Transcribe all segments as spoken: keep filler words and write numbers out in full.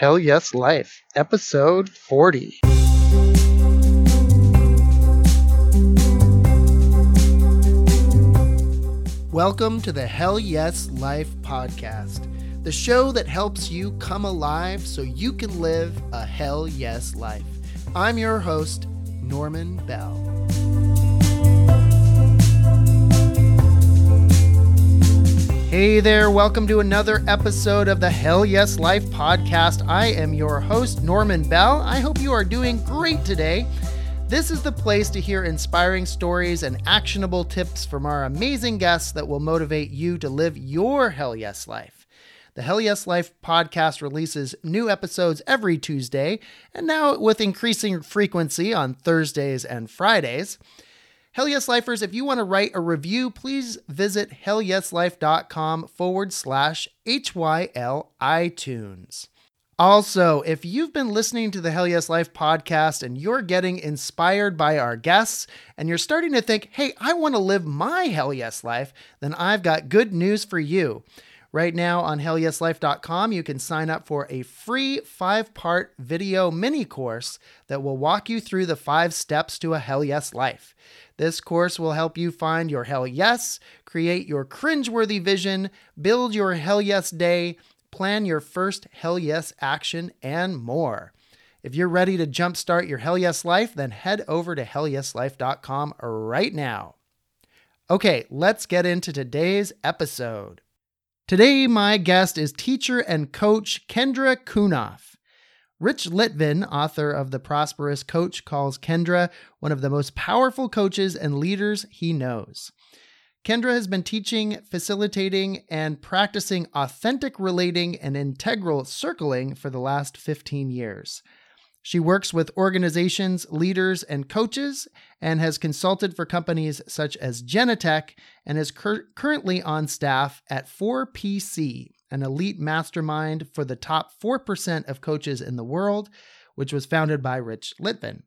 Hell Yes Life, episode forty. Welcome to the Hell Yes Life podcast, the show that helps you come alive so you can live a Hell Yes life. I'm your host, Norman Bell. Hey there, welcome to another episode of the Hell Yes Life podcast. I am your host, Norman Bell. I hope you are doing great today. This is the place to hear inspiring stories and actionable tips from our amazing guests that will motivate you to live your Hell Yes Life. The Hell Yes Life podcast releases new episodes every Tuesday, and now with increasing frequency on Thursdays and Fridays. Hell Yes Lifers, if you want to write a review, please visit hellyeslife.com forward slash HYL iTunes. Also, if you've been listening to the Hell Yes Life podcast and you're getting inspired by our guests and you're starting to think, hey, I want to live my Hell Yes Life, then I've got good news for you. Right now on hell yes life dot com, you can sign up for a free five-part video mini course that will walk you through the five steps to a Hell Yes life. This course will help you find your Hell Yes, create your cringeworthy vision, build your Hell Yes day, plan your first Hell Yes action, and more. If you're ready to jumpstart your Hell Yes life, then head over to hell yes life dot com right now. Okay, let's get into today's episode. Today, my guest is teacher and coach Kendra Kunoff. Rich Litvin, author of The Prosperous Coach, calls Kendra one of the most powerful coaches and leaders he knows. Kendra has been teaching, facilitating, and practicing authentic relating and integral circling for the last fifteen years. She works with organizations, leaders, and coaches, and has consulted for companies such as Genetec, and is cur- currently on staff at four P C, an elite mastermind for the top four percent of coaches in the world, which was founded by Rich Litvin.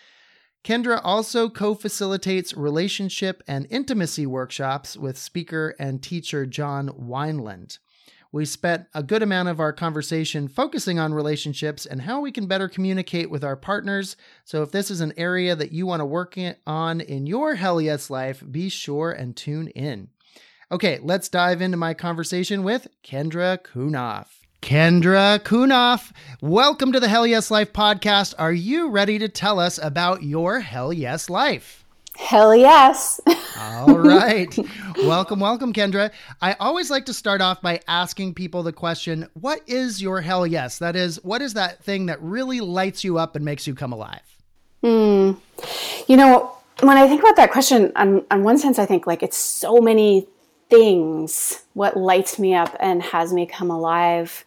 Kendra also co-facilitates relationship and intimacy workshops with speaker and teacher John Wineland. We spent a good amount of our conversation focusing on relationships and how we can better communicate with our partners. So if this is an area that you want to work on in your Hell Yes life, be sure and tune in. Okay, let's dive into my conversation with Kendra Kunoff. Kendra Kunoff, welcome to the Hell Yes Life podcast. Are you ready to tell us about your Hell Yes life? Hell yes. All right. Welcome, welcome, Kendra. I always like to start off by asking people the question, what is your Hell Yes? That is, what is that thing that really lights you up and makes you come alive? Hmm. You know, when I think about that question, on, on one sense, I think like it's so many things, what lights me up and has me come alive.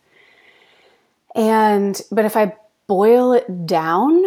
And, but if I boil it down,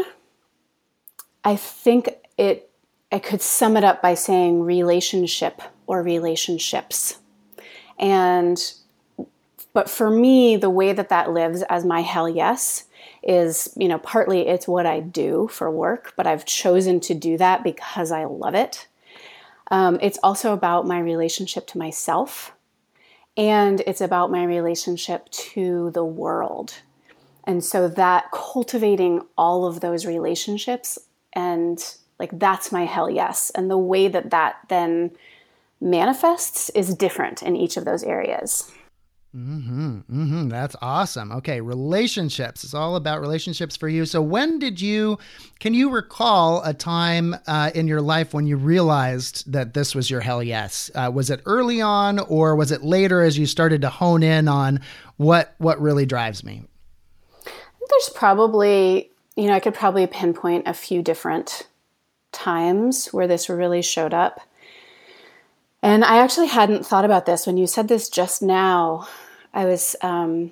I think it I could sum it up by saying relationship or relationships. And, but for me, the way that that lives as my Hell Yes is, you know, partly it's what I do for work, but I've chosen to do that because I love it. Um, it's also about my relationship to myself, and it's about my relationship to the world. And so that cultivating all of those relationships, and like that's my Hell Yes. And the way that that then manifests is different in each of those areas. Mm-hmm, mm-hmm. That's awesome. Okay, relationships. It's all about relationships for you. So when did you, can you recall a time uh, in your life when you realized that this was your Hell Yes? Uh, was it early on, or was it later as you started to hone in on what what really drives me? I think there's probably, you know, I could probably pinpoint a few different times where this really showed up. And I actually hadn't thought about this. When you said this just now, I was, um,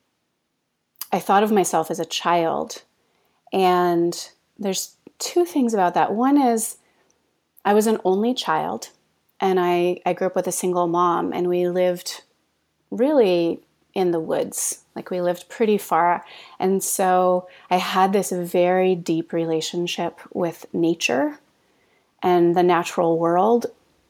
I thought of myself as a child. And there's two things about that. One is I was an only child, and I, I grew up with a single mom, and we lived really in the woods. Like we lived pretty far. And so I had this very deep relationship with nature and the natural world.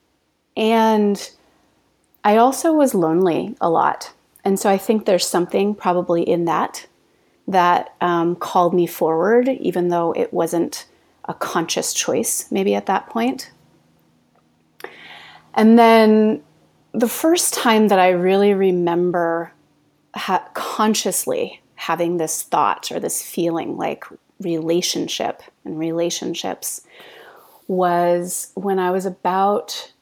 And I also was lonely a lot. And so I think there's something probably in that that um, called me forward, even though it wasn't a conscious choice, maybe at that point. And then the first time that I really remember ha- consciously having this thought or this feeling like relationship and relationships was when I was about,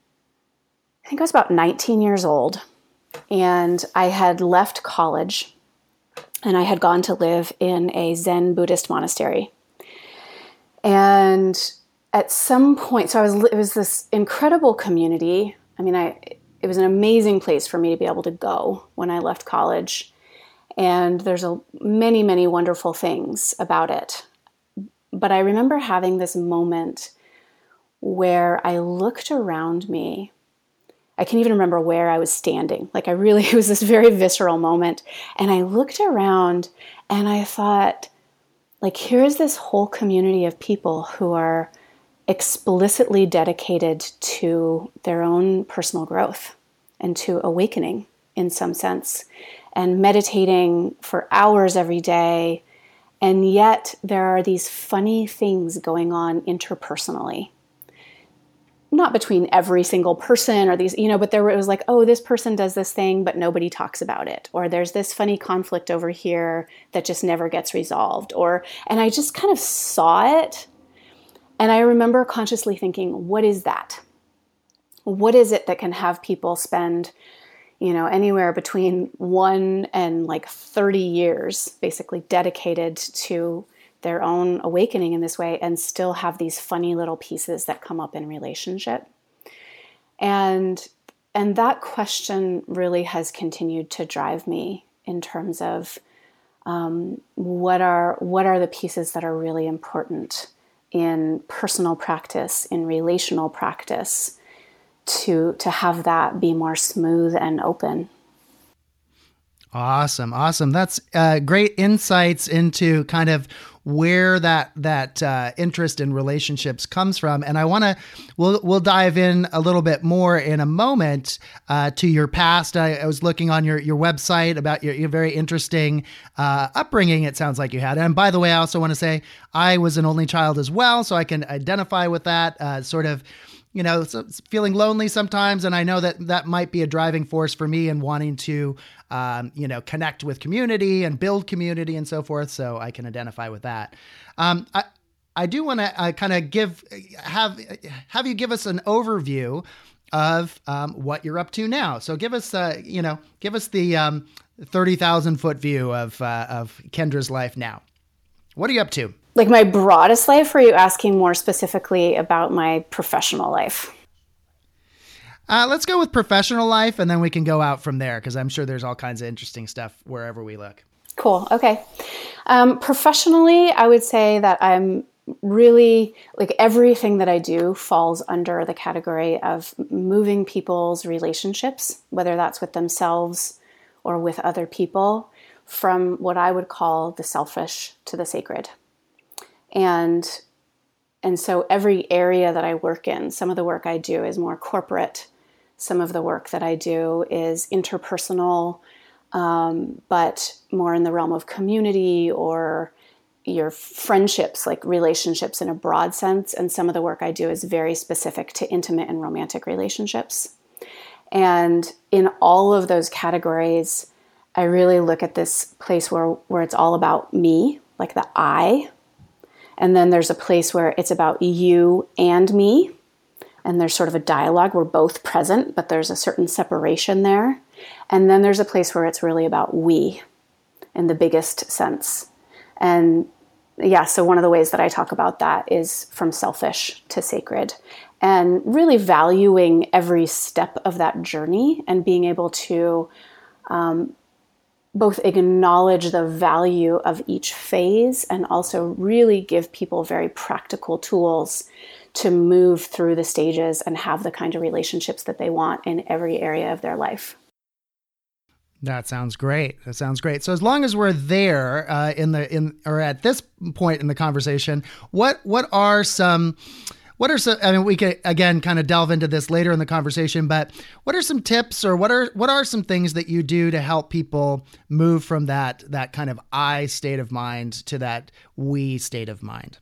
I think I was about nineteen years old, and I had left college and I had gone to live in a Zen Buddhist monastery. And at some point, so I was, it was this incredible community. I mean, I, it was an amazing place for me to be able to go when I left college. And there's a, many, many wonderful things about it. But I remember having this moment where I looked around me. I can even remember where I was standing. Like I really, it was this very visceral moment. And I looked around and I thought, like, here is this whole community of people who are explicitly dedicated to their own personal growth and to awakening in some sense, and meditating for hours every day. And yet there are these funny things going on interpersonally. Not between every single person or these, you know, but there was like, oh, this person does this thing, but nobody talks about it. Or there's this funny conflict over here that just never gets resolved. Or, and I just kind of saw it. And I remember consciously thinking, what is that? What is it that can have people spend, you know, anywhere between one and like thirty years, basically dedicated to their own awakening in this way, and still have these funny little pieces that come up in relationship. And and that question really has continued to drive me in terms of um, what are what are the pieces that are really important in personal practice, in relational practice, to to have that be more smooth and open. Awesome. Awesome. That's uh, great insights into kind of where that that uh, interest in relationships comes from. And I want to, we'll, we'll dive in a little bit more in a moment uh, to your past. I, I was looking on your, your website about your, your very interesting uh, upbringing, it sounds like you had. And by the way, I also want to say I was an only child as well, so I can identify with that uh, sort of, you know, feeling lonely sometimes. And I know that that might be a driving force for me in wanting to, um, you know, connect with community and build community and so forth. So I can identify with that. Um, I, I do want to uh, kind of give, have, have you give us an overview of um, what you're up to now. So give us, uh, you know, give us the um, thirty thousand foot view of, uh, of Kendra's life now. What are you up to? Like my broadest life, or are you asking more specifically about my professional life? Uh, let's go with professional life, and then we can go out from there, because I'm sure there's all kinds of interesting stuff wherever we look. Cool. Okay. Um, professionally, I would say that I'm really, like everything that I do falls under the category of moving people's relationships, whether that's with themselves or with other people, from what I would call the selfish to the sacred. And and so every area that I work in, some of the work I do is more corporate. Some of the work that I do is interpersonal, um, but more in the realm of community or your friendships, like relationships in a broad sense. And some of the work I do is very specific to intimate and romantic relationships. And in all of those categories, I really look at this place where, where it's all about me, like the I. And then there's a place where it's about you and me. And there's sort of a dialogue. We're both present, but there's a certain separation there. And then there's a place where it's really about we in the biggest sense. And yeah, so one of the ways that I talk about that is from selfish to sacred, and really valuing every step of that journey and being able to um, both acknowledge the value of each phase and also really give people very practical tools to move through the stages and have the kind of relationships that they want in every area of their life. That sounds great. That sounds great. So as long as we're there uh, in the in or at this point in the conversation, what what are some what are some, I mean, we could, again, kind of delve into this later in the conversation, but what are some tips or what are, what are some things that you do to help people move from that, that kind of I state of mind to that we state of mind?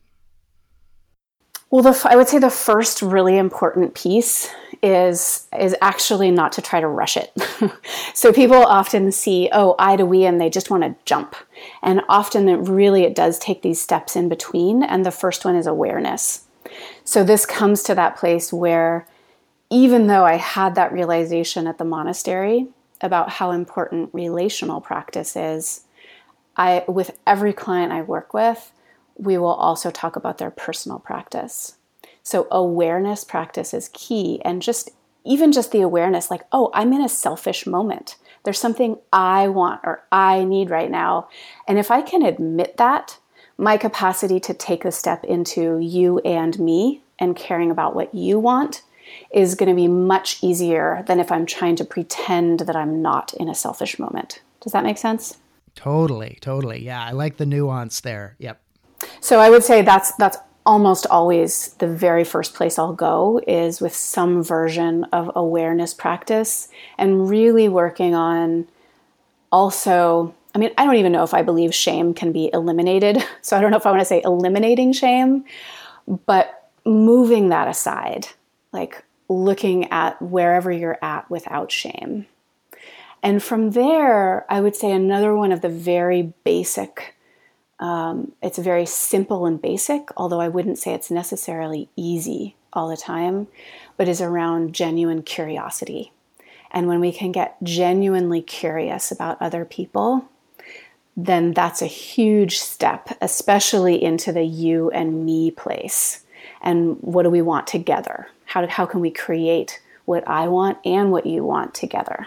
Well, the, I would say the first really important piece is is actually not to try to rush it. So people often see, oh, I to we, and they just want to jump. And often it really, it does take these steps in between. And the first one is awareness. So this comes to that place where even though I had that realization at the monastery about how important relational practice is, I, with every client I work with, we will also talk about their personal practice. So awareness practice is key. And just even just the awareness, like, oh, I'm in a selfish moment. There's something I want or I need right now. And if I can admit that, my capacity to take the step into you and me and caring about what you want is going to be much easier than if I'm trying to pretend that I'm not in a selfish moment. Does that make sense? Totally, totally. Yeah, I like the nuance there. Yep. So I would say that's that's almost always the very first place I'll go is with some version of awareness practice and really working on also, I mean, I don't even know if I believe shame can be eliminated. So I don't know if I want to say eliminating shame, but moving that aside, like looking at wherever you're at without shame. And from there, I would say another one of the very basic Um, it's very simple and basic, although I wouldn't say it's necessarily easy all the time, but is around genuine curiosity. And when we can get genuinely curious about other people, then that's a huge step, especially into the you and me place. And what do we want together? How, how can we create what I want and what you want together?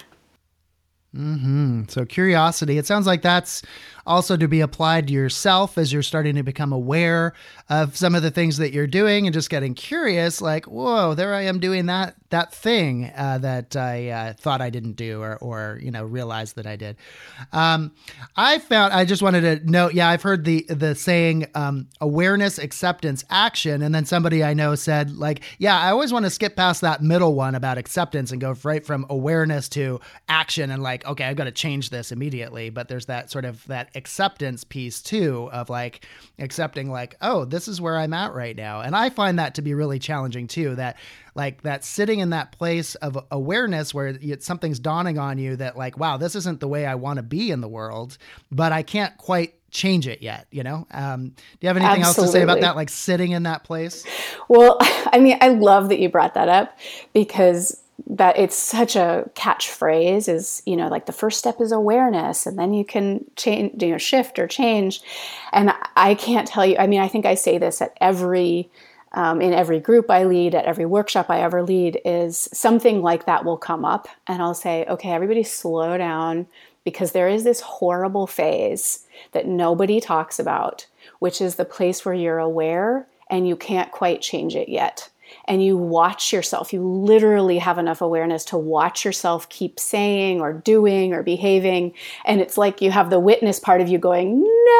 Mm-hmm. So curiosity, it sounds like that's also to be applied to yourself as you're starting to become aware of some of the things that you're doing and just getting curious, like, whoa, there I am doing that, that thing uh, that I uh, thought I didn't do or, or, you know, realized that I did. Um, I found, I just wanted to note, yeah, I've heard the, the saying, um, awareness, acceptance, action. And then somebody I know said like, yeah, I always want to skip past that middle one about acceptance and go right from awareness to action and like, okay, I've got to change this immediately. But there's that sort of that acceptance piece too, of like accepting like, oh, this is where I'm at right now. And I find that to be really challenging too, that like that sitting in that place of awareness where it's, something's dawning on you that like, wow, this isn't the way I want to be in the world, but I can't quite change it yet. You know, um, do you have anything Absolutely. else to say about that? Like sitting in that place? Well, I mean, I love that you brought that up because that it's such a catchphrase is, you know, like the first step is awareness and then you can change, you know, shift or change. And I can't tell you, I mean, I think I say this at every, um, in every group I lead, at every workshop I ever lead is something like that will come up and I'll say, okay, everybody slow down because there is this horrible phase that nobody talks about, which is the place where you're aware and you can't quite change it yet. And you watch yourself, you literally have enough awareness to watch yourself keep saying or doing or behaving. And it's like you have the witness part of you going,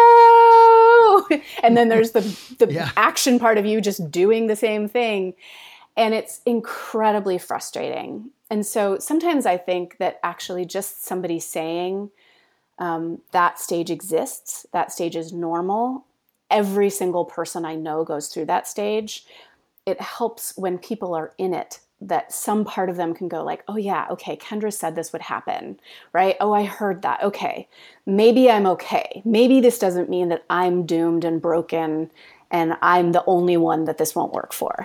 no. And then there's the, the yeah. action part of you just doing the same thing. And it's incredibly frustrating. And so sometimes I think that actually just somebody saying um, that stage exists, that stage is normal. Every single person I know goes through that stage. It helps when people are in it that some part of them can go like, oh yeah, okay, Kendra said this would happen, right? Oh, I heard that. Okay, maybe I'm okay. Maybe this doesn't mean that I'm doomed and broken and I'm the only one that this won't work for.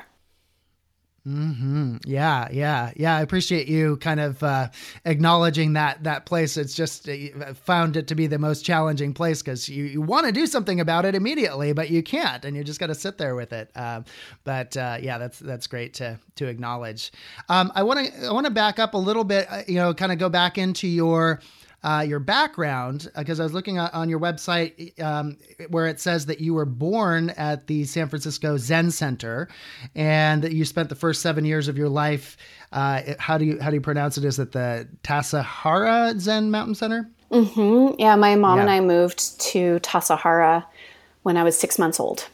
Mm-hmm. Yeah, yeah, yeah. I appreciate you kind of uh, acknowledging that that place. It's just uh, found it to be the most challenging place because you, you want to do something about it immediately, but you can't, and you just got to sit there with it. Um, but uh, yeah, that's that's great to to acknowledge. Um, I want to I want to back up a little bit. Uh, you know, kind of go back into your. Uh, your background, because uh, I was looking at, on your website um, where it says that you were born at the San Francisco Zen Center, and that you spent the first seven years of your life. Uh, how do you how do you pronounce it? Is it the Tassajara Zen Mountain Center? Mm-hmm. Yeah, my mom yeah. and I moved to Tassajara when I was six months old.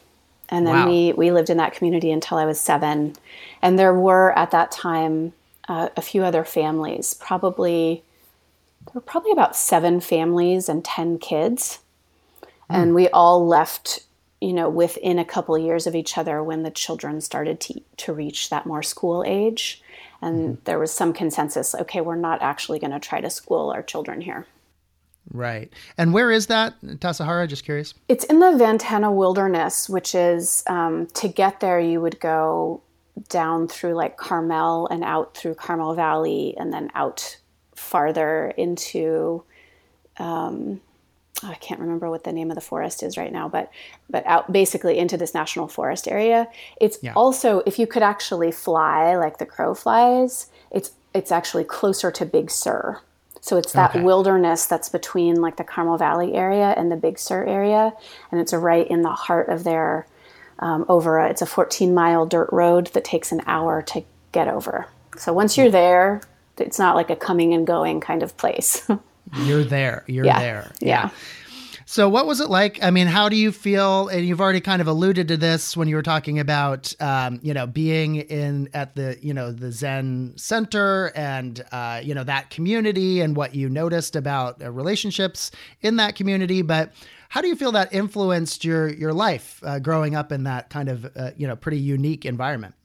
And then Wow. we, we lived in that community until I was seven. And there were at that time uh, a few other families, probably, there were probably about seven families and ten kids. Mm. And we all left, you know, within a couple of years of each other when the children started to, to reach that more school age. And mm-hmm. there was some consensus, okay, we're not actually going to try to school our children here. Right. And where is that, Tassajara? Just curious. It's in the Ventana Wilderness, which is, um, to get there, you would go down through like Carmel and out through Carmel Valley and then out farther into, um, I can't remember what the name of the forest is right now, but but out basically into this national forest area. It's yeah. also, if you could actually fly like the crow flies, it's it's actually closer to Big Sur. So it's that okay. wilderness that's between like the Carmel Valley area and the Big Sur area. And it's right in the heart of their, um, over, a, it's a fourteen mile dirt road that takes an hour to get over. So once you're there, it's not like a coming and going kind of place. You're there. You're yeah. there. Yeah. yeah. So what was it like? I mean, how do you feel? And you've already kind of alluded to this when you were talking about, um, you know, being in at the, you know, the Zen center and, uh, you know, that community and what you noticed about uh, relationships in that community. But how do you feel that influenced your, your life uh, growing up in that kind of, uh, you know, pretty unique environment?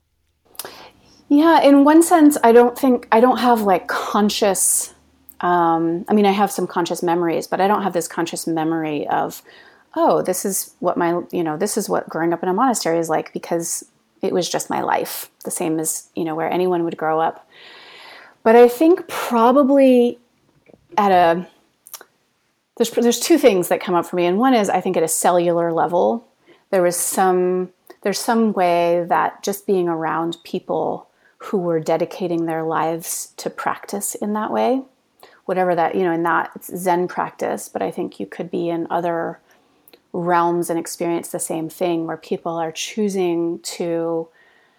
Yeah, in one sense, I don't think, I don't have like conscious Um, I mean, I have some conscious memories, but I don't have this conscious memory of, oh, this is what my, you know, this is what growing up in a monastery is like, because it was just my life, the same as, you know, where anyone would grow up. But I think probably at a, there's, there's two things that come up for me. And one is, I think at a cellular level, there was some, there's some way that just being around people who were dedicating their lives to practice in that way, whatever that, you know, in that it's Zen practice, but I think you could be in other realms and experience the same thing where people are choosing to,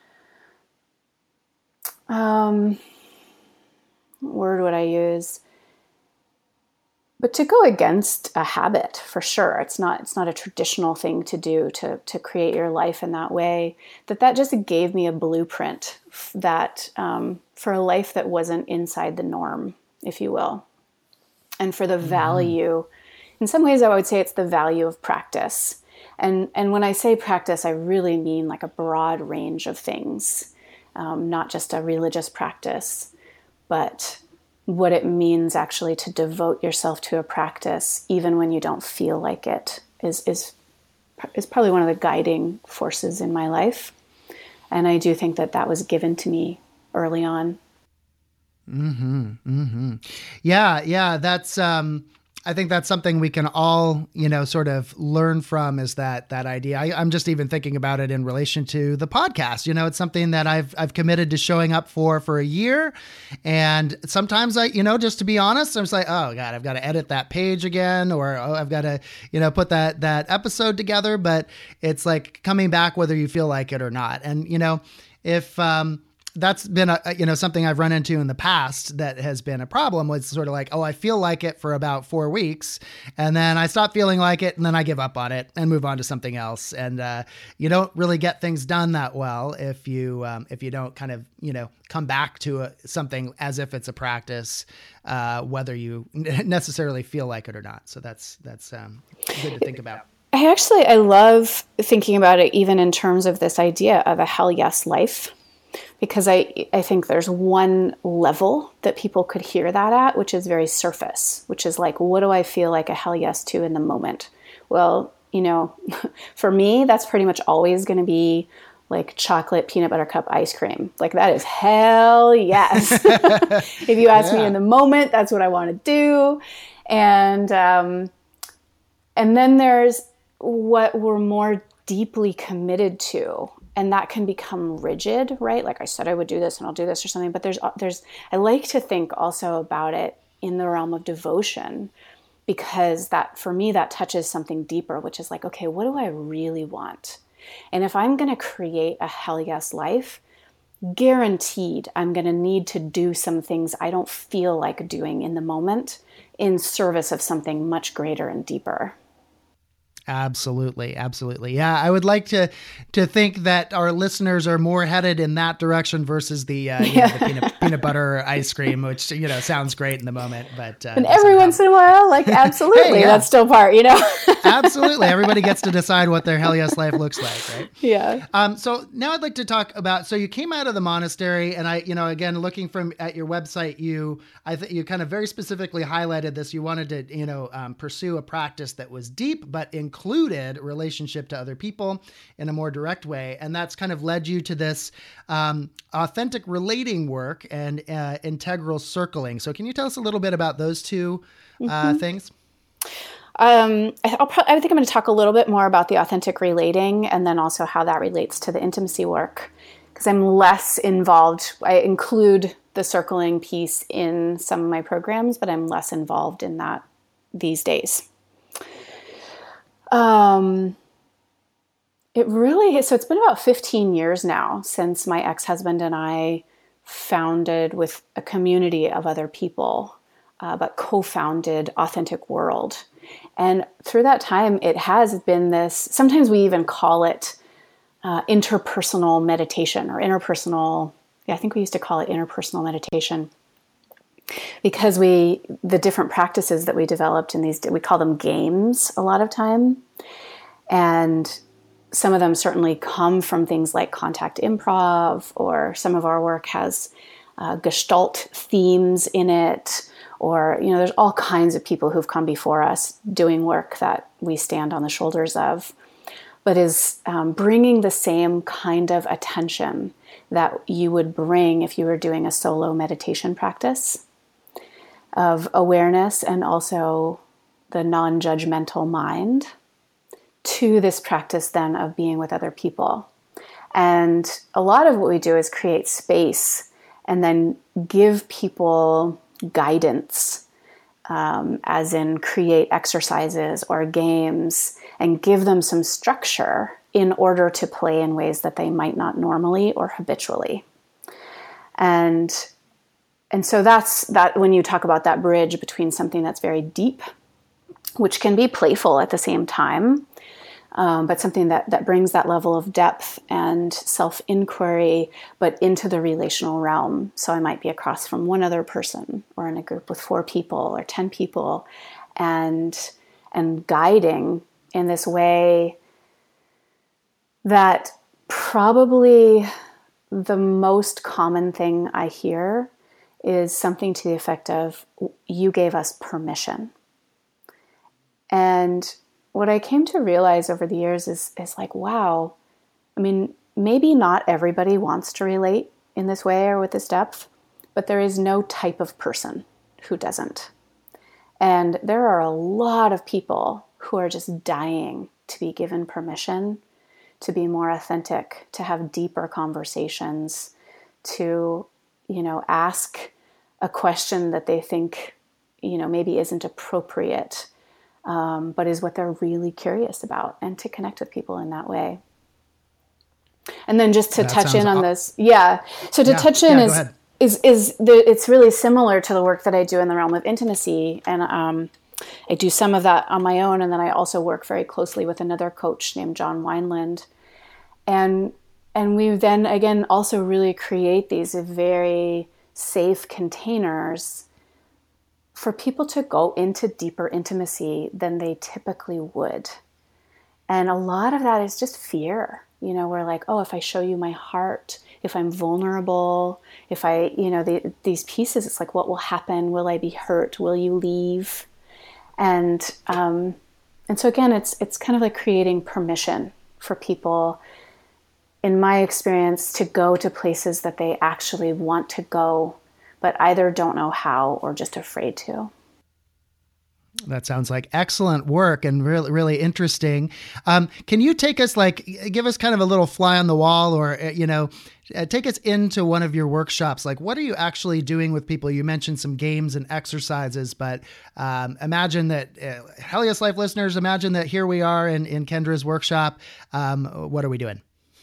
um, what word would I use? But to go against a habit, for sure. It's not, it's not a traditional thing to do to, to create your life in that way. That that just gave me a blueprint that, um, for a life that wasn't inside the norm, if you will. And for the value, in some ways I would say it's the value of practice. And and when I say practice, I really mean like a broad range of things, um, not just a religious practice, but what it means actually to devote yourself to a practice, even when you don't feel like it, is is is probably one of the guiding forces in my life. And I do think that that was given to me early on. Mm-hmm. Mm-hmm. Yeah. Yeah. That's, um, I think that's something we can all, you know, sort of learn from, is that, that idea. I, I'm just even thinking about it in relation to the podcast. You know, it's something that I've, I've committed to showing up for, for a year. And sometimes I, you know, just to be honest, I'm just like, oh God, I've got to edit that page again, or, oh, I've got to, you know, put that, that episode together, but it's like coming back, whether you feel like it or not. And, you know, if, um, that's been a, you know, something I've run into in the past that has been a problem, was sort of like, oh, I feel like it for about four weeks and then I stop feeling like it and then I give up on it and move on to something else. And, uh, you don't really get things done that well if you, um, if you don't kind of, you know, come back to a, something as if it's a practice, uh, whether you necessarily feel like it or not. So that's, that's, um, good to think about. I actually, I love thinking about it even in terms of this idea of a hell yes life. Because I, I think there's one level that people could hear that at, which is very surface, which is like, what do I feel like a hell yes to in the moment? Well, you know, for me, that's pretty much always going to be like chocolate peanut butter cup ice cream. Like that is hell yes. If you ask yeah. me in the moment, that's what I want to do. And, um, and then there's what we're more deeply committed to. And that can become rigid, right? Like I said, I would do this and I'll do this or something. But there's, there's, I like to think also about it in the realm of devotion, because that, for me, that touches something deeper, which is like, okay, what do I really want? And if I'm going to create a hell yes life, guaranteed I'm going to need to do some things I don't feel like doing in the moment in service of something much greater and deeper. Absolutely. Absolutely. Yeah. I would like to, to think that our listeners are more headed in that direction versus the, uh, you yeah. know, the peanut, peanut butter ice cream, which, you know, sounds great in the moment, but, uh, and every once in a while, like, absolutely, hey, yeah. that's still part, you know? Absolutely. Everybody gets to decide what their Hell Yes life looks like. Right. Yeah. Um, so now I'd like to talk about, so you came out of the monastery, and I, you know, again, looking from at your website, you, I think you kind of very specifically highlighted this. You wanted to, you know, um, pursue a practice that was deep, but included relationship to other people in a more direct way. And that's kind of led you to this um, authentic relating work and uh, integral circling. So can you tell us a little bit about those two uh, mm-hmm. things? Um, I'll pro- I think I'm going to talk a little bit more about the authentic relating and then also how that relates to the intimacy work, because I'm less involved. I include the circling piece in some of my programs, but I'm less involved in that these days. Um, it really, so it's been about fifteen years now since my ex-husband and I founded with a community of other people, uh, but co-founded Authentic World. And through that time, it has been this, sometimes we even call it uh, interpersonal meditation or interpersonal, yeah, I think we used to call it interpersonal meditation, because we, the different practices that we developed in these, we call them games a lot of time. And some of them certainly come from things like contact improv, or some of our work has uh, Gestalt themes in it, or, you know, there's all kinds of people who've come before us doing work that we stand on the shoulders of, but is um, bringing the same kind of attention that you would bring if you were doing a solo meditation practice of awareness and also the non-judgmental mind to this practice then of being with other people. And a lot of what we do is create space and then give people guidance, um, as in create exercises or games and give them some structure in order to play in ways that they might not normally or habitually. And and so that's that when you talk about that bridge between something that's very deep, which can be playful at the same time, Um, but something that, that brings that level of depth and self-inquiry, but into the relational realm. So I might be across from one other person or in a group with four people or ten people, and and guiding in this way that probably the most common thing I hear is something to the effect of, you gave us permission. And what I came to realize over the years is, is like, wow, I mean, maybe not everybody wants to relate in this way or with this depth, but there is no type of person who doesn't. And there are a lot of people who are just dying to be given permission to be more authentic, to have deeper conversations, to, you know, ask a question that they think, you know, maybe isn't appropriate, Um, but is what they're really curious about, and to connect with people in that way. And then just to that touch in on aw- this, yeah. So to yeah, touch in yeah, is is is the, it's really similar to the work that I do in the realm of intimacy, and um, I do some of that on my own, and then I also work very closely with another coach named John Wineland, and and we then again also really create these very safe containers for people to go into deeper intimacy than they typically would. And a lot of that is just fear. You know, we're like, oh, if I show you my heart, if I'm vulnerable, if I, you know, the, these pieces, it's like, what will happen? Will I be hurt? Will you leave? And um, and so again, it's it's kind of like creating permission for people, in my experience, to go to places that they actually want to go, but either don't know how or just afraid to. That sounds like excellent work and really, really interesting. Um, can you take us, like, give us kind of a little fly on the wall, or, you know, uh, take us into one of your workshops? Like, what are you actually doing with people? You mentioned some games and exercises, but um, imagine that, uh, Hell Yes Life listeners, imagine that here we are in, in Kendra's workshop. Um, what are we doing?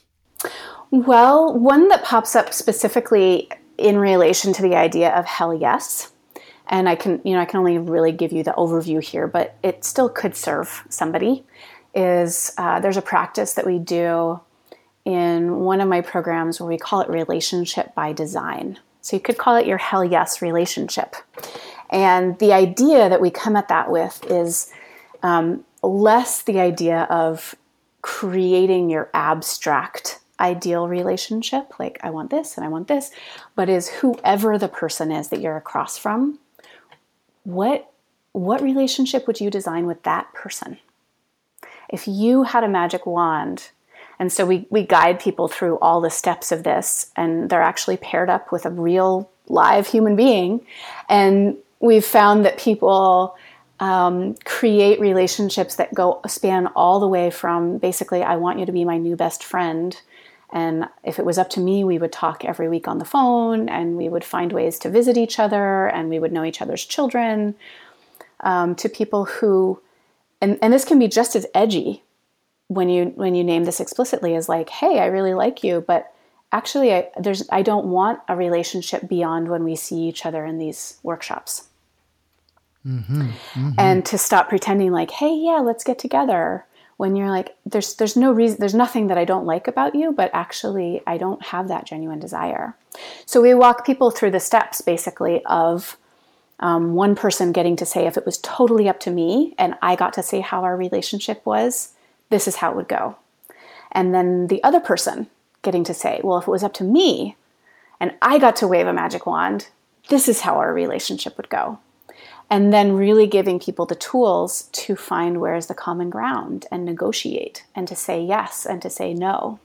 Well, one that pops up specifically in relation to the idea of Hell Yes, and I can, you know, I can only really give you the overview here, but it still could serve somebody, is uh, there's a practice that we do in one of my programs where we call it relationship by design. So you could call it your hell yes relationship. And the idea that we come at that with is um, less the idea of creating your abstract ideal relationship, like I want this and I want this, but is whoever the person is that you're across from, what, what relationship would you design with that person? If you had a magic wand, and so we, we guide people through all the steps of this, and they're actually paired up with a real live human being. And we've found that people um, create relationships that go span all the way from basically, I want you to be my new best friend. And if it was up to me, we would talk every week on the phone, and we would find ways to visit each other, and we would know each other's children, um, to people who, and, and this can be just as edgy when you when you name this explicitly as like, hey, I really like you, but actually I, there's I don't want a relationship beyond when we see each other in these workshops. Mm-hmm, mm-hmm. And to stop pretending like, hey, yeah, let's get together, when you're like, there's there's no reason, there's nothing that I don't like about you, but actually I don't have that genuine desire. So we walk people through the steps basically of um, one person getting to say, if it was totally up to me and I got to say how our relationship was, this is how it would go. And then the other person getting to say, well, if it was up to me and I got to wave a magic wand, this is how our relationship would go. And then really giving people the tools to find where is the common ground and negotiate and to say yes and to say no.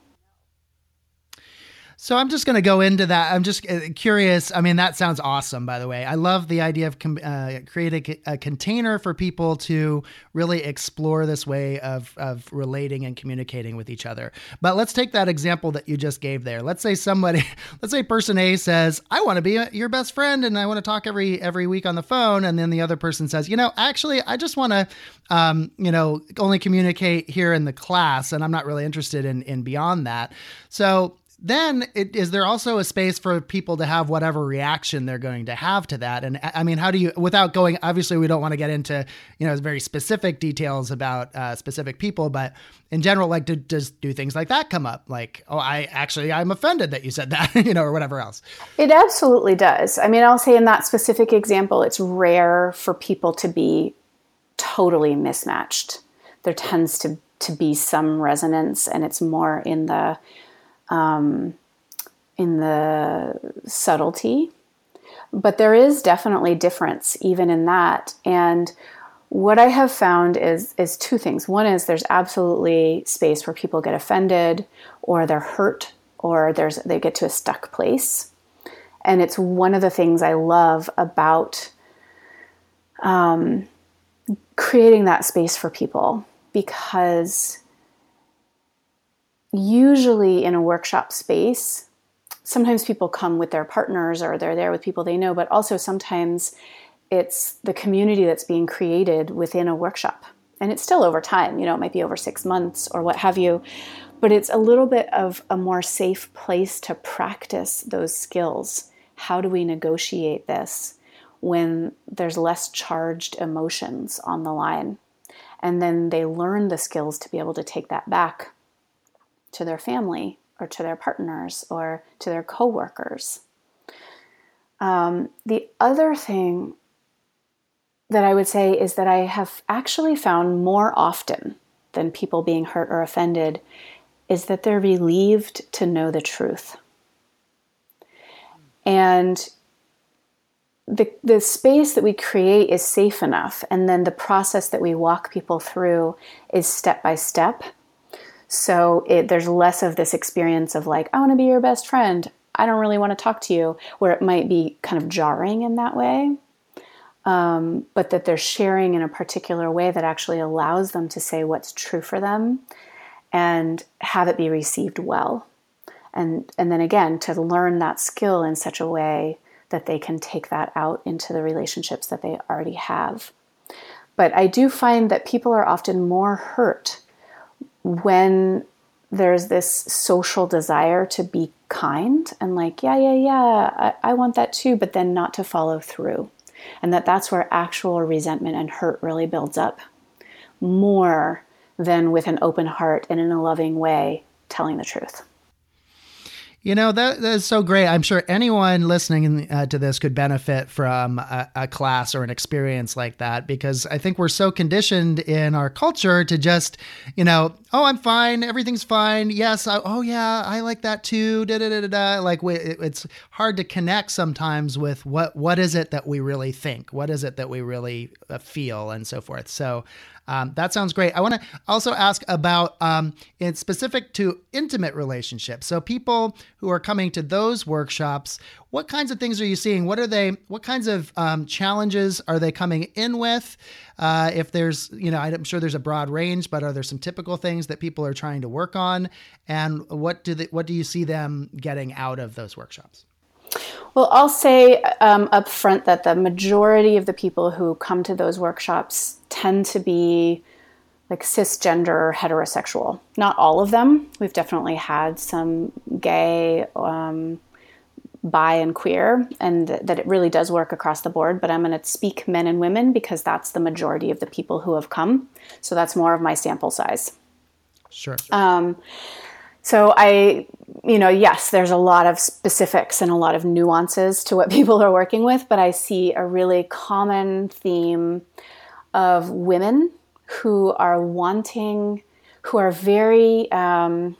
So I'm just going to go into that. I'm just curious. I mean, that sounds awesome, by the way. I love the idea of uh, creating a container for people to really explore this way of, of relating and communicating with each other. But let's take that example that you just gave there. Let's say somebody, let's say person A says, I want to be a, your best friend and I want to talk every, every week on the phone. And then the other person says, you know, actually, I just want to, um, you know, only communicate here in the class. And I'm not really interested in, in beyond that. So then it, is there also a space for people to have whatever reaction they're going to have to that? And I mean, how do you, without going, obviously we don't want to get into, you know, very specific details about uh, specific people, but in general, like, do, does do things like that come up? Like, oh, I actually, I'm offended that you said that, you know, or whatever else. It absolutely does. I mean, I'll say in that specific example, it's rare for people to be totally mismatched. There tends to, to be some resonance, and it's more in the, Um, in the subtlety, but there is definitely difference even in that. And what I have found is, is two things. One is there's absolutely space where people get offended or they're hurt or there's, they get to a stuck place. And it's one of the things I love about, um, creating that space for people, because usually in a workshop space, sometimes people come with their partners or they're there with people they know, but also sometimes it's the community that's being created within a workshop. And it's still over time, you know, it might be over six months or what have you, but it's a little bit of a more safe place to practice those skills. How do we negotiate this when there's less charged emotions on the line? And then they learn the skills to be able to take that back to their family or to their partners or to their coworkers. Um, the other thing that I would say is that I have actually found more often than people being hurt or offended is that they're relieved to know the truth. And the, the space that we create is safe enough, and then the process that we walk people through is step by step. So it, there's less of this experience of like, I want to be your best friend, I don't really want to talk to you, where it might be kind of jarring in that way. Um, but that they're sharing in a particular way that actually allows them to say what's true for them and have it be received well. And, and then again, to learn that skill in such a way that they can take that out into the relationships that they already have. But I do find that people are often more hurt when there's this social desire to be kind and like, yeah, yeah, yeah, I, I want that too, but then not to follow through. And that that's where actual resentment and hurt really builds up more than with an open heart and in a loving way, telling the truth. You know, that, that is so great. I'm sure anyone listening uh, to this could benefit from a, a class or an experience like that, because I think we're so conditioned in our culture to just, you know, oh, I'm fine. Everything's fine. Yes. I, oh, yeah, I like that too. Da, da, da, da, da. Like we, it, it's hard to connect sometimes with what what is it that we really think? What is it that we really uh, feel and so forth. So Um, that sounds great. I want to also ask about, um, it's specific to intimate relationships. So people who are coming to those workshops, what kinds of things are you seeing? What are they, what kinds of um, challenges are they coming in with? Uh, if there's, you know, I'm sure there's a broad range, but are there some typical things that people are trying to work on? And what do they, what do you see them getting out of those workshops? Well, I'll say um, up front that the majority of the people who come to those workshops tend to be like cisgender heterosexual. Not all of them. We've definitely had some gay, um, bi, and queer, and th- that it really does work across the board. But I'm going to speak men and women because that's the majority of the people who have come. So that's more of my sample size. Sure. Um, So I, you know, yes, there's a lot of specifics and a lot of nuances to what people are working with, but I see a really common theme of women who are wanting, who are very, um,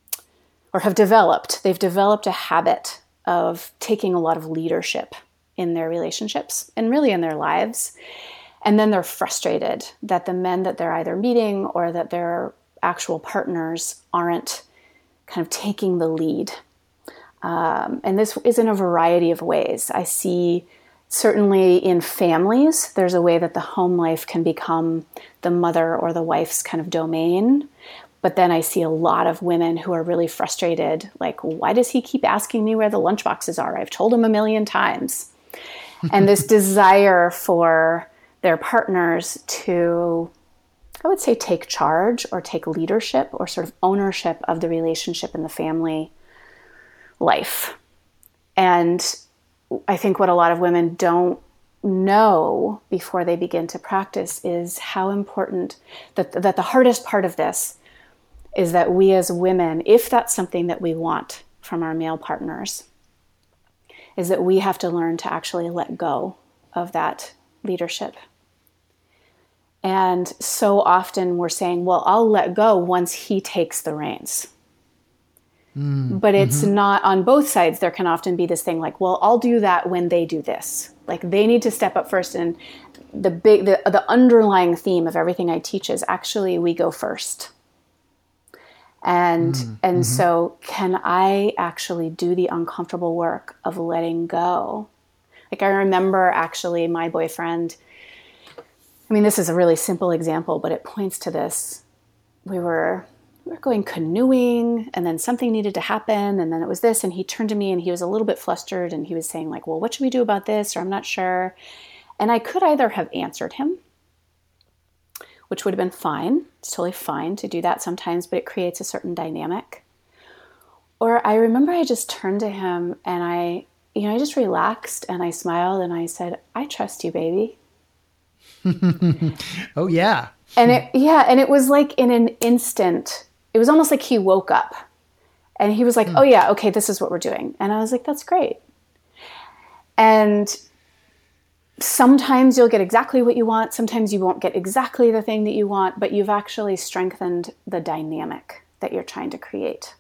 or have developed, they've developed a habit of taking a lot of leadership in their relationships and really in their lives. And then they're frustrated that the men that they're either meeting or that their actual partners aren't kind of taking the lead. Um, and this is in a variety of ways. I see certainly in families, there's a way that the home life can become the mother or the wife's kind of domain. But then I see a lot of women who are really frustrated. Like, why does he keep asking me where the lunchboxes are? I've told him a million times. And this desire for their partners to, I would say, take charge or take leadership or sort of ownership of the relationship in the family life. And I think what a lot of women don't know before they begin to practice is how important that, that the hardest part of this is that we as women, if that's something that we want from our male partners, is that we have to learn to actually let go of that leadership. And so often we're saying, well, I'll let go once he takes the reins. Mm, but it's mm-hmm. not on both sides. There can often be this thing like, well, I'll do that when they do this. Like they need to step up first. And the big, the, the underlying theme of everything I teach is actually we go first. And, mm, and mm-hmm. so can I actually do the uncomfortable work of letting go? Like I remember actually my boyfriend, I mean, this is a really simple example, but it points to this. We were we were going canoeing, and then something needed to happen, and then it was this, and he turned to me, and he was a little bit flustered, and he was saying, like, well, what should we do about this, or I'm not sure. And I could either have answered him, which would have been fine. It's totally fine to do that sometimes, but it creates a certain dynamic. Or I remember I just turned to him, and I, you know, I just relaxed, and I smiled, and I said, I trust you, baby. Oh, yeah. And it, yeah, and it was like in an instant, it was almost like he woke up and he was like, mm. oh yeah, okay, this is what we're doing. And I was like, that's great. And sometimes you'll get exactly what you want. Sometimes you won't get exactly the thing that you want, but you've actually strengthened the dynamic that you're trying to create.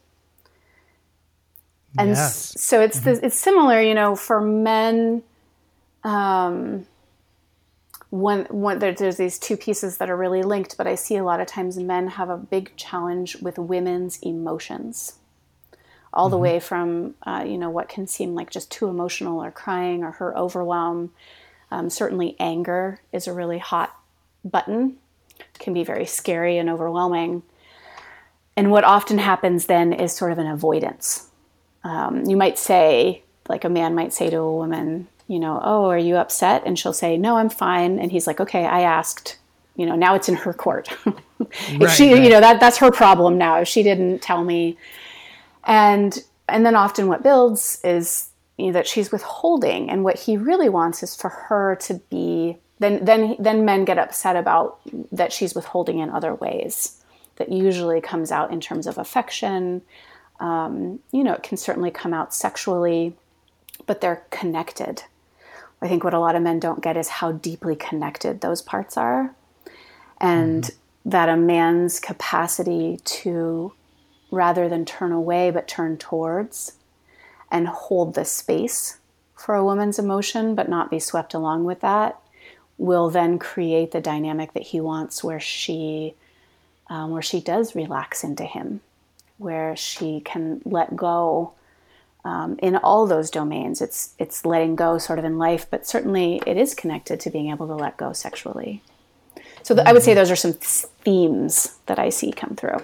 And yes. so it's, mm-hmm. the, it's similar, you know, for men, um, One, one there, there's these two pieces that are really linked, but I see a lot of times men have a big challenge with women's emotions, all mm-hmm. the way from, uh, you know, what can seem like just too emotional or crying or her overwhelm. Um, certainly anger is a really hot button. It can be very scary and overwhelming. And what often happens then is sort of an avoidance. Um, you might say, like a man might say to a woman, you know, oh, are you upset? And she'll say, no, I'm fine. And he's like, okay, I asked, you know, now it's in her court. if right, she, right. you know, that that's her problem now. If she didn't tell me. And, and then often what builds is, you know, that she's withholding. And what he really wants is for her to be, then, then, then men get upset about that she's withholding in other ways. that usually comes out in terms of affection. Um, you know, it can certainly come out sexually, but they're connected. I think what a lot of men don't get is how deeply connected those parts are. And mm-hmm. that a man's capacity to, rather than turn away, but turn towards and hold the space for a woman's emotion, but not be swept along with that, will then create the dynamic that he wants, where she, um, where she does relax into him, where she can let go. Um, in all those domains, it's it's letting go sort of in life, but certainly it is connected to being able to let go sexually. So th- mm-hmm. I would say those are some themes that I see come through.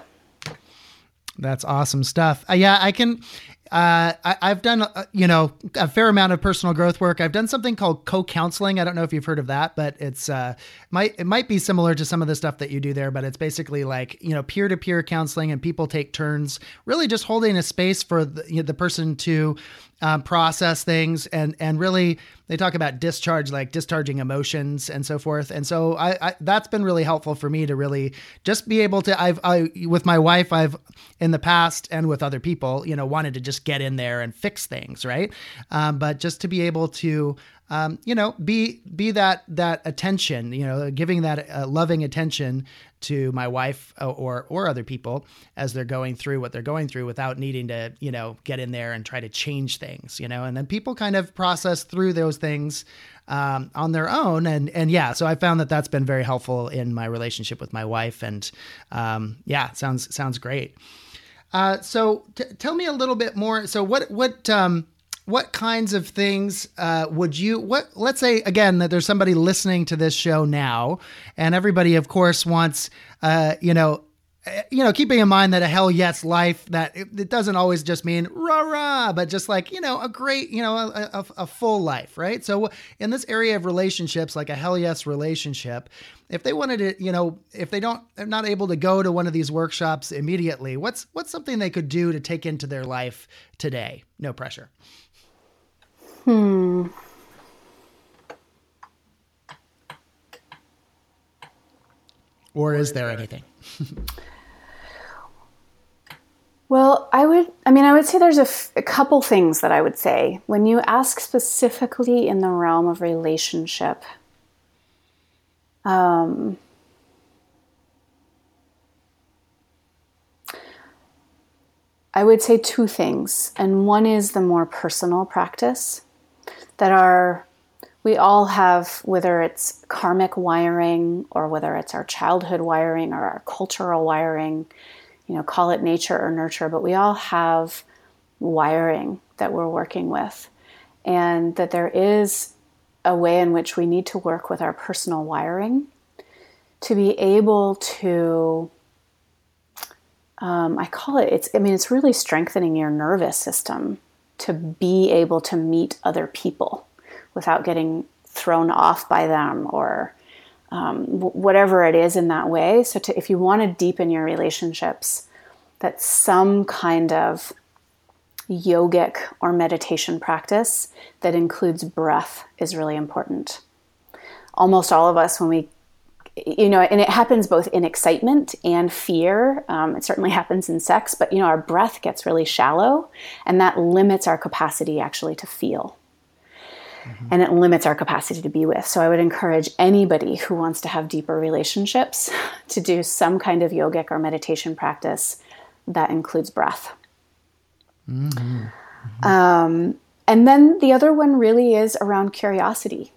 That's awesome stuff. Uh, yeah, I can. Uh, I, I've done, uh, you know, a fair amount of personal growth work. I've done something called co-counseling. I don't know if you've heard of that, but it's uh, might it might be similar to some of the stuff that you do there. But it's basically like, you know, peer-to-peer counseling, and people take turns, really just holding a space for the, you know, the person to um, process things, and and really they talk about discharge, like discharging emotions and so forth. And so I, I that's been really helpful for me to really just be able to. I've I with my wife, I've in the past and with other people, you know, wanted to just get in there and fix things, right? Um, but just to be able to, um, you know, be be that that attention, you know, giving that uh, loving attention to my wife or or other people as they're going through what they're going through, without needing to, you know, get in there and try to change things, you know. And then people kind of process through those things um, on their own, and and yeah, so I found that that's been very helpful in my relationship with my wife, and um, yeah, sounds sounds great. Uh, so t- tell me a little bit more. So what, what, um, what kinds of things, uh, would you, what, let's say again, that there's somebody listening to this show now, and everybody of course wants, uh, you know, you know, keeping in mind that a hell yes life, that it, it doesn't always just mean rah, rah, but just like, you know, a great, you know, a, a, a full life, right? So in this area of relationships, like a hell yes relationship, if they wanted to, you know, if they don't, they're not able to go to one of these workshops immediately, what's, what's something they could do to take into their life today? No pressure. Hmm. Or is there anything? Well, I would, I mean, I would say there's a, f- a couple things that I would say. When you ask specifically in the realm of relationship, um, I would say two things. And one is the more personal practice that are, we all have, whether it's karmic wiring or whether it's our childhood wiring or our cultural wiring, you know, call it nature or nurture, but we all have wiring that we're working with. And that there is a way in which we need to work with our personal wiring to be able to, um, I call it, it's, I mean, it's really strengthening your nervous system to be able to meet other people without getting thrown off by them or Um, whatever it is in that way. So to, if you want to deepen your relationships, that some kind of yogic or meditation practice that includes breath is really important. Almost all of us, when we, you know, and it happens both in excitement and fear. Um, it certainly happens in sex, but, you know, our breath gets really shallow, and that limits our capacity actually to feel. Mm-hmm. And it limits our capacity to be with. So I would encourage anybody who wants to have deeper relationships to do some kind of yogic or meditation practice that includes breath. Mm-hmm. Mm-hmm. Um, and then the other one really is around curiosity.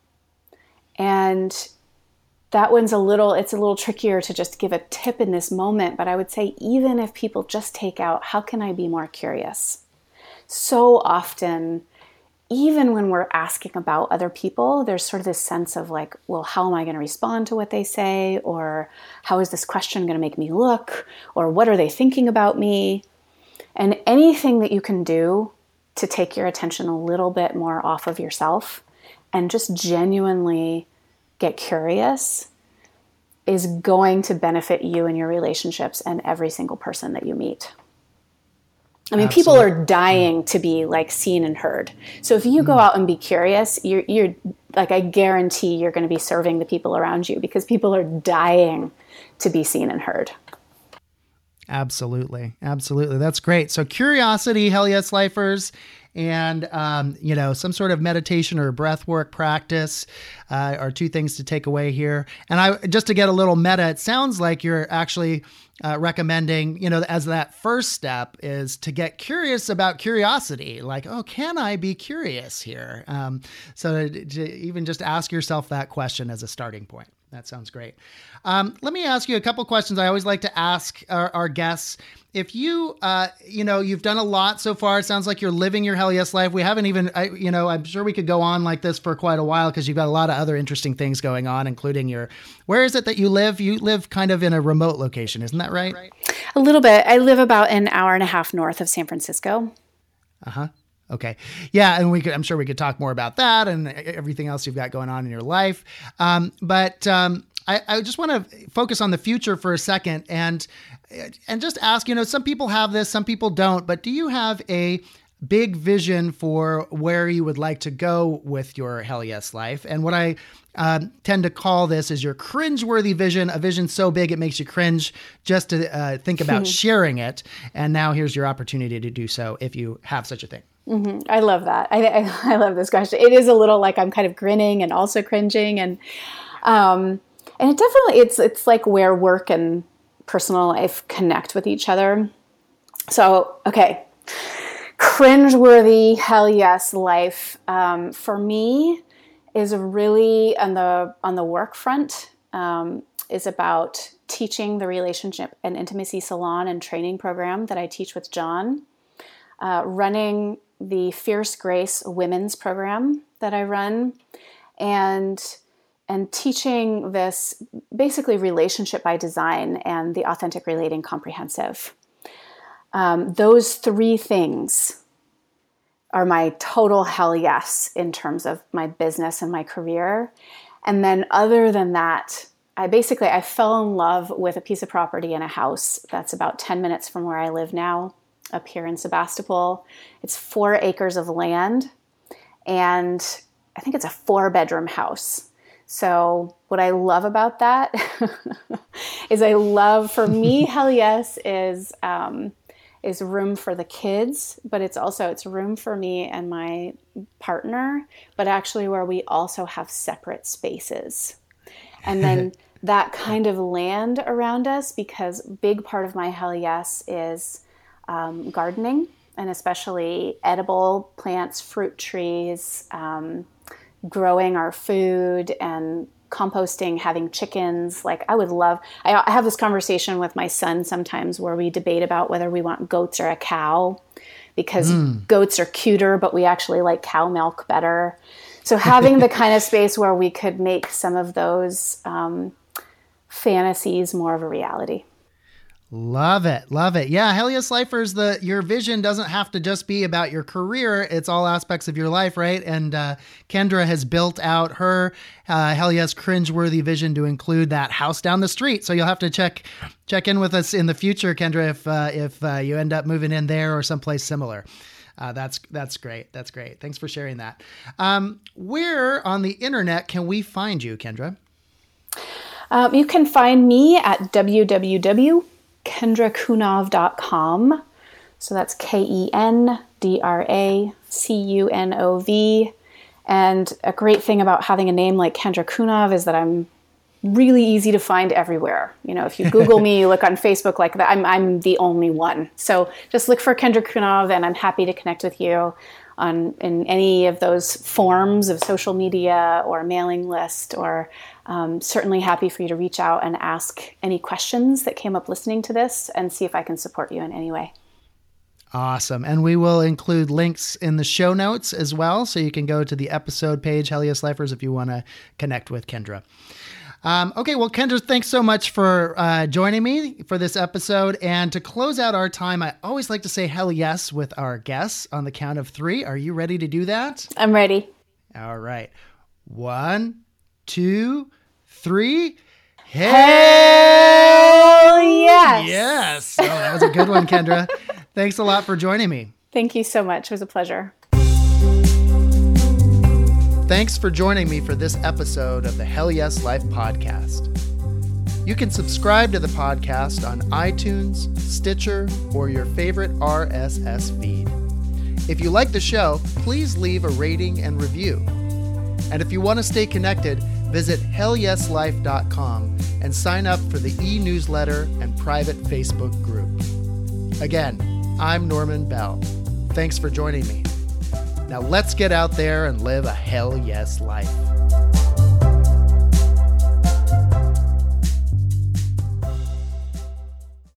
And that one's a little, it's a little trickier to just give a tip in this moment, but I would say even if people just take out, how can I be more curious? So often, even when we're asking about other people, there's sort of this sense of like, well, how am I going to respond to what they say? Or how is this question going to make me look? Or what are they thinking about me? And anything that you can do to take your attention a little bit more off of yourself and just genuinely get curious is going to benefit you and your relationships and every single person that you meet. I mean, Absolutely. People are dying to be like seen and heard. So if you go out and be curious, you're, you're like, I guarantee you're going to be serving the people around you because people are dying to be seen and heard. Absolutely. Absolutely. That's great. So curiosity, Hell Yes Lifers, and, um, you know, some sort of meditation or breath work practice uh, are two things to take away here. And I just to get a little meta, it sounds like you're actually uh, recommending, you know, as that first step is to get curious about curiosity. Like, oh, can I be curious here? Um, so to, to even just ask yourself that question as a starting point. That sounds great. Um, let me ask you a couple questions I always like to ask our, our guests. If you, uh, you know, you've done a lot so far. It sounds like you're living your Hell Yes life. We haven't even, I, you know, I'm sure we could go on like this for quite a while because you've got a lot of other interesting things going on, including your, where is it that you live? You live kind of in a remote location. Isn't that right? A little bit. I live about an hour and a half north of San Francisco. Uh-huh. Okay. Yeah. And we could, I'm sure we could talk more about that and everything else you've got going on in your life. Um, but, um, I, I just want to focus on the future for a second and, and just ask, you know, some people have this, some people don't, but do you have a big vision for where you would like to go with your Hell Yes life? And what I um, tend to call this is your cringeworthy vision, a vision so big it makes you cringe just to uh, think about sharing it. And now here's your opportunity to do so if you have such a thing. Mm-hmm. I love that. I, I I love this question. It is a little like I'm kind of grinning and also cringing, and um, and it definitely it's it's like where work and personal life connect with each other. So okay, cringeworthy Hell Yes life um, for me is really on the on the work front um, is about teaching the relationship and intimacy salon and training program that I teach with John, uh, running the Fierce Grace women's program that I run, and and teaching this basically relationship by design and the authentic relating comprehensive. Um, those three things are my total hell yes in terms of my business and my career. And then other than that, I basically, I fell in love with a piece of property in a house that's about ten minutes from where I live now, up here in Sebastopol. It's four acres of land, and I think it's a four bedroom house. So what I love about that is I love, for me, Hell Yes is, um, is room for the kids, but it's also, it's room for me and my partner, but actually where we also have separate spaces. And then that kind of land around us, because a big part of my Hell Yes is Um, gardening, and especially edible plants, fruit trees, um, growing our food and composting, having chickens. Like I would love, I, I have this conversation with my son sometimes where we debate about whether we want goats or a cow, because mm. goats are cuter, but we actually like cow milk better. So having the kind of space where we could make some of those um, fantasies more of a reality. Love it. Love it. Yeah. Hell Yes Lifers, the, your vision doesn't have to just be about your career. It's all aspects of your life, right? And uh, Kendra has built out her uh, Hell Yes cringeworthy vision to include that house down the street. So you'll have to check check in with us in the future, Kendra, if uh, if uh, you end up moving in there or someplace similar. Uh, that's that's great. That's great. Thanks for sharing that. Um, where on the internet can we find you, Kendra? Um, you can find me at w w w dot kendra kunov dot com. So that's K E N D R A C U N O V. And a great thing about having a name like Kendra Kunov is that I'm really easy to find everywhere. You know, if you Google me, you look on Facebook like that, I'm I'm the only one. So just look for Kendra Kunov, and I'm happy to connect with you on in any of those forms of social media or mailing list, or um, certainly happy for you to reach out and ask any questions that came up listening to this and see if I can support you in any way. Awesome. And we will include links in the show notes as well, so you can go to the episode page, Hell Yes Lifers, if you want to connect with Kendra. Um, okay, well, Kendra, thanks so much for uh, joining me for this episode. And to close out our time, I always like to say hell yes with our guests on the count of three. Are you ready to do that? I'm ready. All right. One, two, three. Hell, hell yes. Yes. Oh, that was a good one, Kendra. Thanks a lot for joining me. Thank you so much. It was a pleasure. Thanks for joining me for this episode of the Hell Yes Life podcast. You can subscribe to the podcast on iTunes, Stitcher, or your favorite R S S feed. If you like the show, please leave a rating and review. And if you want to stay connected, visit hell yes life dot com and sign up for the e-newsletter and private Facebook group. Again, I'm Norman Bell. Thanks for joining me. Now let's get out there and live a hell yes life.